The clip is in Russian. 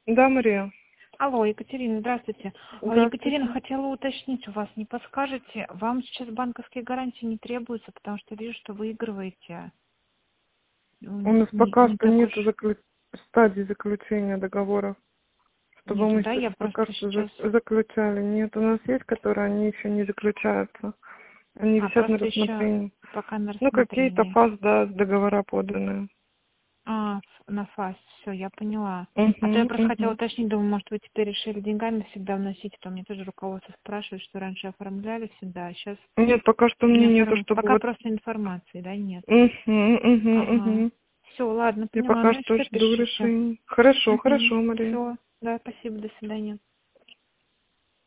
Да, Мария. Алло, Екатерина, здравствуйте. Здравствуйте. Екатерина, хотела уточнить у вас, не подскажете, вам сейчас банковские гарантии не требуются, потому что вижу, что выигрываете. У нас пока Не что так нет уж. стадии заключения договора, чтобы Нету, мы да? Я пока просто что сейчас... заключали. Нет, у нас есть, которые они еще не заключаются. Они висят на просто еще рассмотрении. пока на Ну, какие-то рассмотрении. фаз, да, договора поданы. На ФАС, все, я поняла. А то я Угу, просто хотела угу. уточнить, думаю, может, вы теперь решили деньгами всегда вносить, а то мне тоже руководство спрашивает, что раньше оформляли всегда, а сейчас Нет, пока что не мне нету, оформляют. чтобы Пока вот... просто информации, да, нет. Угу, угу, Ага. угу. Все, ладно, Я поняла. пока Ну, что если жду пишите. решения. Хорошо, хорошо, Мария. Все, да, спасибо, до свидания.